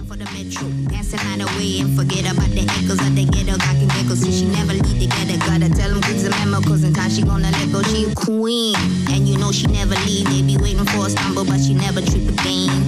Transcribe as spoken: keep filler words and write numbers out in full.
for the metro. Dancing on the way and forget about the echoes of the ghetto. Got can get see she never leave together. Gotta tell them kids a memo, cause in time she gonna let go. She a queen, and you know she never leave. They be waiting for a stumble, but she never trip again.